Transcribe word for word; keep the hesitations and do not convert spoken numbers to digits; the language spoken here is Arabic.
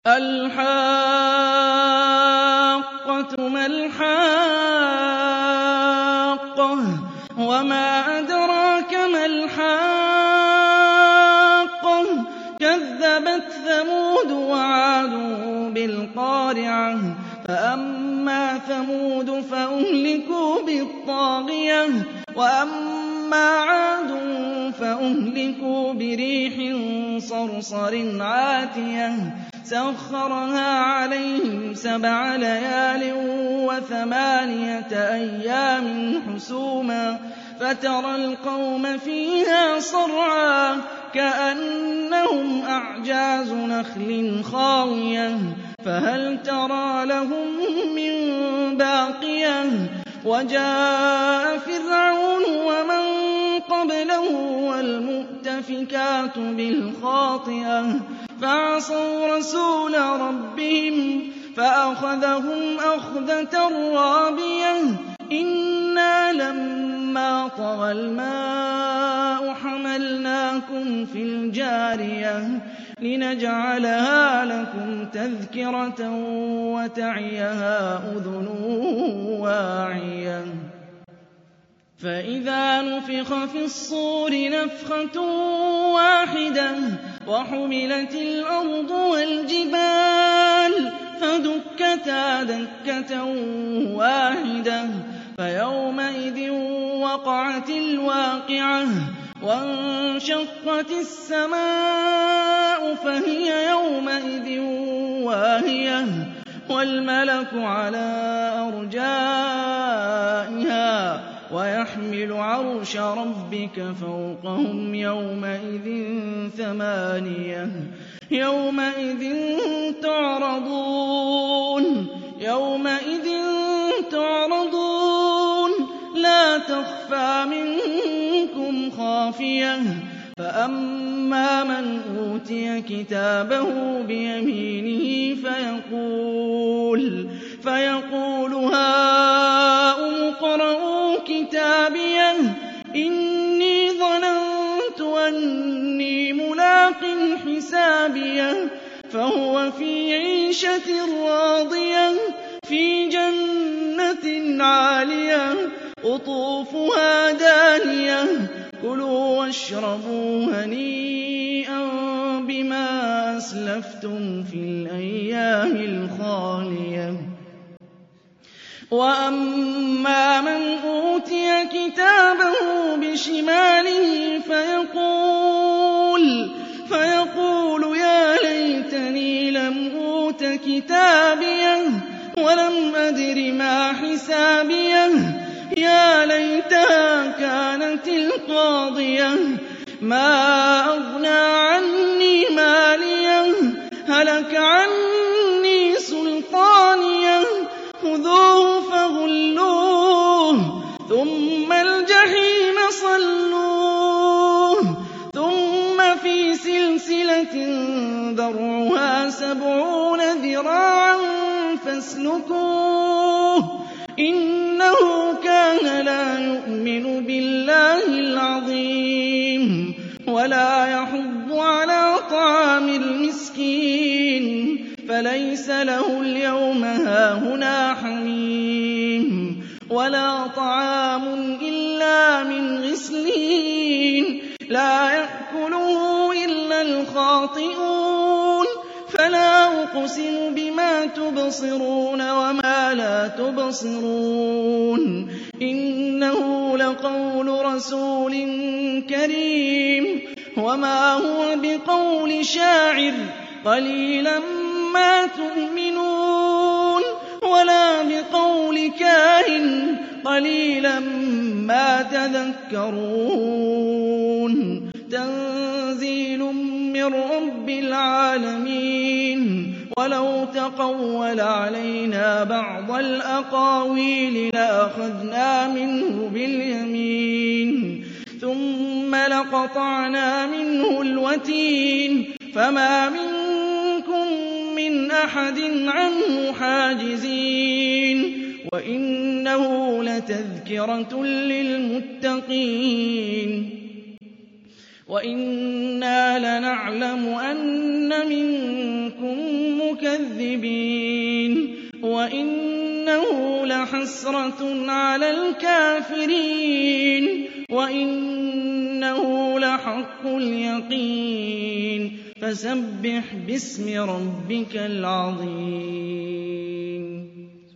الْحَاقَّةُ مَا الْحَاقَّةُ وَمَا أَدْرَاكَ مَا الْحَاقَّةُ كَذَّبَتْ ثَمُودُ وَعَادٌ بِالْقَارِعَةِ فَأَمَّا ثَمُودُ فَأُهْلِكُوا بِالطَّاغِيَةِ وَأَمَّا عَادٌ فَأُهْلِكُوا بِرِيحٍ صَرْصَرٍ عَاتِيَةٍ سَخَّرَهَا عَلَيْهِمْ سَبْعَ لَيَالٍ وَثَمَانِيَةَ أَيَّامٍ حُسُومًا فَتَرَى الْقَوْمَ فِيهَا صَرْعَىٰ كَأَنَّهُمْ أَعْجَازُ نَخْلٍ خَاوِيَةٍ فَهَلْ تَرَىٰ لَهُم مِّن بَاقِيَةٍ وَجَاءَ فِرْعَوْنُ وَمَن قَبْلَهُ وَالْمُؤْتَفِكَاتُ بِالْخَاطِئَةِ فَعَصَوْا رَسُولَ رَبِّهِمْ فَأَخَذَهُمْ أَخْذَةً رَّابِيَةً إِنَّا لَمَّا طَغَى الْمَاءُ حَمَلْنَاكُمْ فِي الْجَارِيَةِ لِنَجْعَلَهَا لَكُمْ تَذْكِرَةً وَتَعِيَهَا أُذُنٌ وَاعِيَةٌ فَإِذَا نُفِخَ فِي الصُّورِ نَفْخَةٌ وَاحِدَةٌ وَحُمِلَتِ الْأَرْضُ وَالْجِبَالُ فَدُكَّتَا دَكَّةً وَاحِدَةً فَيَوْمَئِذٍ وَقَعَتِ الْوَاقِعَةُ وَانشَقَّتِ السَّمَاءُ فَهِيَ يَوْمَئِذٍ وَاهِيَةٌ وَالْمَلَكُ عَلَىٰ أَرْجَائِهَا وَيَحْمِلُ عَرْشَ رَبِّكَ فَوْقَهُمْ يَوْمَئِذٍ ثَمَانِيَةٌ يَوْمَئِذٍ تُعْرَضُونَ يَوْمَئِذٍ تُعْرَضُونَ لَا تَخْفَىٰ مِنكُمْ خَافِيَةٌ فَأَمَّا مَنْ أُوتِيَ كِتَابَهُ بِيَمِينِهِ فَيَقُولُ فَيَقُولُ هَاؤُمُ اقْرَءُوا كِتَابِيَهْ إِنِّي ظَنَنتُ أَنِّي مُلَاقٍ حِسَابِيَهْ فَهُوَ فِي عِيشَةٍ رَّاضِيَةٍ فِي جَنَّةٍ عَالِيَةٍ قُطُوفُهَا دَانِيَةٌ كُلُوا وَاشْرَبُوا هَنِيئًا بِمَا أَسْلَفْتُمْ فِي الْأَيَّامِ الْخَالِيَةِ وَأَمَّا مَنْ أُوتِيَ كِتَابَهُ بِشِمَالِهِ فَيَقُولُ فَيَقُولُ يَا لَيْتَنِي لَمْ أُوتَ كِتَابِيَهْ وَلَمْ أَدْرِ مَا حِسَابِيَهْ يَا لَيْتَهَا كَانَتِ الْقَاضِيَةَ مَا أَغْنَىٰ عَنِّي مَالِيَهْ هَلَكَ عَنِّي سُلْطَانِيَهْ خُذُوهُ فَغُلُّوهُ ثُمَّ الْجَحِيمَ صَلُّوهُ ثُمَّ فِي سِلْسِلَةٍ ذَرْعُهَا سَبْعُونَ ذِرَاعًا فَاسْلُكُوهُ إِنَّهُ كَانَ لَا يُؤْمِنُ بِاللَّهِ الْعَظِيمِ وَلَا يَحُضُّ عَلَىٰ طَعَامِ الْمِسْكِينِ فَلَيْسَ لَهُ الْيَوْمَ هَاهُنَا حَمِيمٌ وَلَا طَعَامٌ إِلَّا مِنْ غِسْلِينٍ لَّا يَأْكُلُهُ إِلَّا الْخَاطِئُونَ فَلَا أُقْسِمُ بِمَا تُبْصِرُونَ وَمَا لَا تُبْصِرُونَ إِنَّهُ لَقَوْلُ رَسُولٍ كَرِيمٍ وَمَا هُوَ بِقَوْلِ شَاعِرٍ قَلِيلًا مَّا تُؤْمِنُونَ وَلَا بِقَوْلِ كَاهِنٍ قَلِيلًا مَّا تَذَكَّرُونَ تَنزِيلٌ مِّن رَّبِّ الْعَالَمِينَ وَلَوْ تَقَوَّلَ عَلَيْنَا بَعْضَ الْأَقَاوِيلِ لَأَخَذْنَا مِنْهُ بِالْيَمِينِ ثُمَّ لَقَطَعْنَا مِنْهُ الْوَتِينَ فَمَا مِنكُم مِّنْ أَحَدٍ عَنْهُ حَاجِزِينَ وَإِنَّهُ لَتَذْكِرَةٌ لِّلْمُتَّقِينَ وَإِنَّا لَنَعْلَمُ أَنَّ مِنكُم الْمُكَذِّبِينَ وَإِنَّهُ لَحَسْرَةٌ عَلَى الْكَافِرِينَ وَإِنَّهُ لَحَقُّ الْيَقِينِ فَسَبِّحْ بِاسْمِ رَبِّكَ الْعَظِيمِ